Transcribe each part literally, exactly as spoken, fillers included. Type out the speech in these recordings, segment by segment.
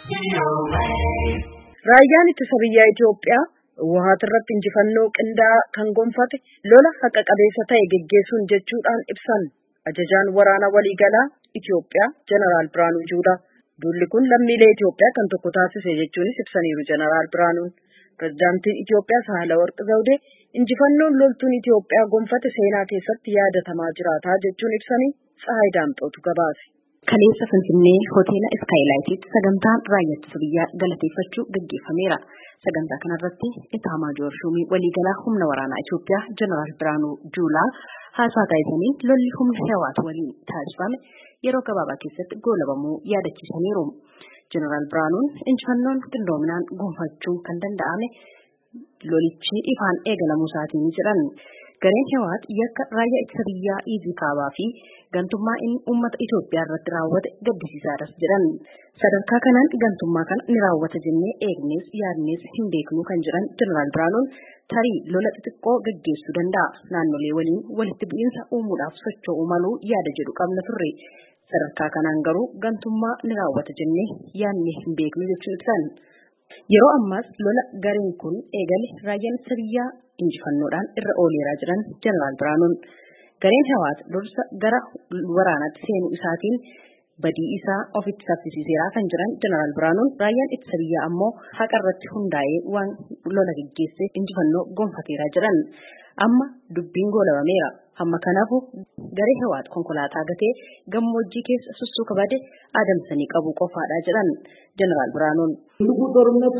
Raayyaan ittisa biyyaa Itoophiyaa Wuhaat irratti injifannoo qindaa'aa kan gonfate lola haqa qabeessa ta'e geggeessuun jechuudhaan ibsan ajajaan waraana waliigalaa Itoophiyaa Jeneraal Biraanuu Juulaa. Duulli kun lammiilee Itoophiyaa kan tokko taasise jechuunis ibsaniiru Jeneraal Biraanuun. Pireezidaantiin Itoophiyaa Saahilawarq Zawudee injifannoon loltuun Itoophiyaa gonfate seenaa keessatti yaadatamaa jiraata jechuun ibsanii Tsahaay Daamxootu gabaase. Kaleessa Finfinnee hoteela Iskaayilaayitiitti sagantaan raayyaa ittisa biyyaa galateeffachuu gaggeeffameera. Sagantaa kanarratti Itaamaajoor Shuumii waliigalaa humna waraanaa Itoophiyaa Jeneraal Biraanuu Juulaa haasaa taasisaniin lolli humna Hiwaat waliin taasifame yeroo gabaabaa keessatti goolabamuu yaadachiisaniiru. Jeneraal Biraanuun injifannoon qindoominaan gonfachuu kan danda'ame lolichi ifaan eegalamuu isaatiin jedhan. Gareen Hiwaat yakka raayyaa ittisa biyyaa Iizii Kaabaa fi gantummaa inni uummata Itoophiyaa irratti raawwate gaddisiisaadhas jedhan. Sadarkaa kanaan gantummaa kana ni raawwata jennee eegnees yaadnees hin beeknu kan jedhan Jeneraal Biraanuun tarii lola xixiqqoo gaggeessuu danda'a. Naannolee waliin walitti bu'iinsa uumuudhaaf socho'uu maluu yaada jedhu qabna turre. Sadarkaa kanaan garuu gantummaa ni raawwata jennee yaadnee hin beeknu jechuun ibsan. Yeroo ammaas lola gareen kun eegale raayyaan ittisa biyyaa injifannoodhaan irra ooleeraa jiran Jeneraal Biraanuun. Gareen Hiwaat dursa gara waraanaatti seenuu isaatiin badii isaa ofitti saffisiiseeraa kan jiran Jeneraal Biraanuun raayyaan ittisa biyyaa ammoo haqa irratti hundaa'ee waan lola gaggeesse injifannoo gonfateeraa jiran. Amma dubbiin goolabameera. Amma kanaafuu garee Hiwaat konkolaataa gatee gammoojjii keessa sussuka bade adamsanii qabu qofaadha jedhan Jeneraal Biraanuun. ትልቁ ጦርነት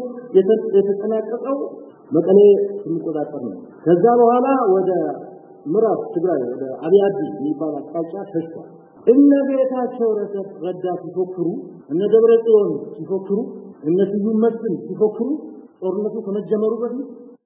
የተጠናቀቀው መቀሌ ስንቆጣጠር ነው። ከዛ በኋላ ወደ ምዕራብ ትግራይ ወደ አብያዲ የሚባል አቅጣጫ ተሽቷል። እነ ቤታቸው ረዳ ሲፎክሩ፣ እነ ደብረጽዮን ሲፎክሩ፣ እነ ስዩም መስፍን ሲፎክሩ ጦርነቱ ከመጀመሩ በፊት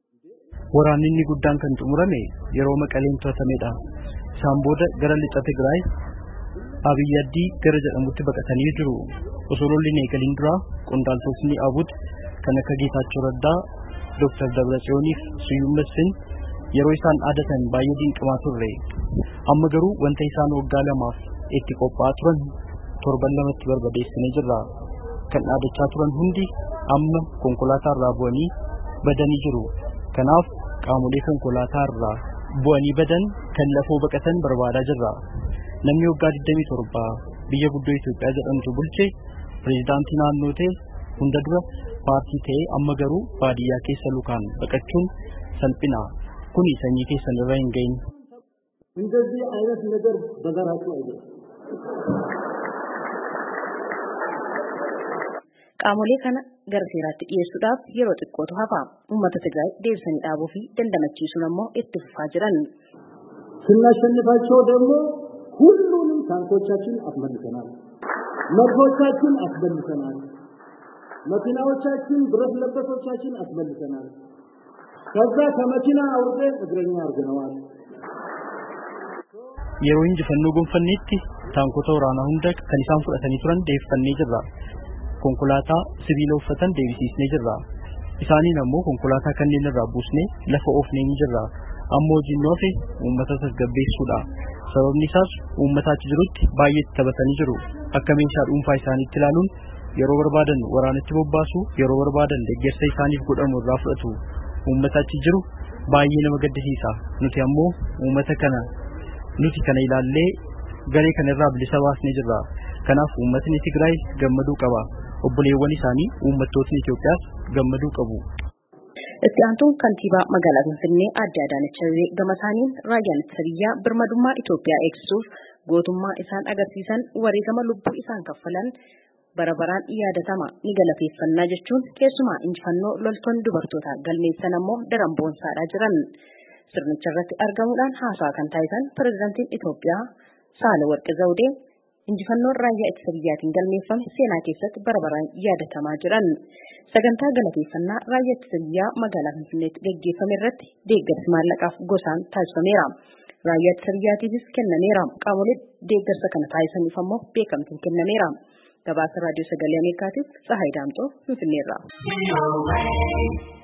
ወራንኒ ጉዳን kan xumurame yeroo maqaleen to'atameedha. Isaan booda gara lixa Tigraay Abiyyaddi gara jedhamutti baqatanii jiru. Osoo lolli eegalin dura qondaaltonni Abud kan akka Geetaachoo Raddaa, Dr. Dabratsiyooniif Siyuum Masfin yeroo isaan aadatan baay'ee dinqimaa turre. Amma garuu wanta isaan waggaa lamaaf itti qophaa'aa turan torban lamatti barbadeessanii jirra. Kan aadachaa turan hundi amma konkolaataa irraa bu'anii badanii jiru. Kanaaf qaamolee konkolaataa irraa bu'anii badan kan lafoo baqatan barbaadaa jirra. Namni waggaa digdamii torba biyya guddoo Itoophiyaa jedhamtu bulche pireezidaantii naannoo ta'e hunda dura paartii ta'e amma garuu baadiyyaa keessa lukaan baqachuun salphina. Kuni sanyii keessan irra hin gahin. እንደዚህ አይነት ነገር በጋራቸው አይደለም። Qaamolee kana gara seeraatti dhiyeessuudhaaf yeroo xiqqootu hafa. Uummata Tigraay deebisanii dhaabuu fi dandamachiisuun ammoo itti fufaa jiran. ስናሸንፋቸው ደግሞ ሁሉንም ታንኮቻችን አስመልሰናል፣ መድፎቻችን አስመልሰናል፣ መኪናዎቻችን ብረት ለበሶቻችን አስመልሰናል። ከዛ ከመኪና አውርደን እግረኛ አርገናል። Yeroo injifannoo gonfanneetti taankota waraanaa hunda kan isaan fudhatanii turan deeffannee jirra. Konkolaataa sibiila uffatan deebisiisnee jirra. Isaaniin ammoo konkolaataa kanneen irraa buusnee lafa oofnee jirra. Ammoo jinnoo fi uummata tasgabbeessuudha. Sababni isaas uummata achi jirutti baay'ee taphatanii jiru. Akka meeshaa dhuunfaa isaaniitti ilaaluun yeroo barbaadan waraanatti bobbaasu, yeroo barbaadan deeggarsa isaaniif godhamu irraa fudhatu. Uummata achi jiru baay'ee nama gaddisiisa. Nuti ammoo uummata kana nuti kana ilaallee garee kana irraa bilisa baasnee jirra. Kanaaf uummatni Tigraay gammaduu qaba. Obboleewwan isaanii uummattootni Itoophiyaas gammaduu qabu. Itti aantuun kantiibaa magaalaa Finfinnee Aadde Adaanech Abeebee gama isaaniin raayyaan ittisa biyyaa birmadummaa Itoophiyaa eegsisuuf gootummaa isaan agarsiisan wareegama lubbuu isaan kaffalan bara baraan yaadatama ni galateeffannaa jechuun keessumaa injifannoo loltoonni dubartootaa galmeessan ammoo daran boonsaadhaa jiran. Sirnicha irratti argamuudhaan haasaa kan taasisan pireezidaantiin Itoophiyaa Saahilawarq Zawudee injifannoon raayyaa ittisa biyyaatiin galmeeffame seenaa keessatti bara baraan yaadatamaa jiran. Sagantaa galateeffannaa raayyaa ittisa biyyaa magaalaa Finfinneetti gaggeeffame irratti deeggarsi maallaqaaf gosaan taasifameera. Raayyaa ittisa biyyaatiifis kennameera. Qaamolee deeggarsa kana taasisaniif ammoo beekamtiin kennameera. Gabaasa raadiyoo sagalee Ameerikaatiif Tsahaay Daamxoo Finfinneerraa.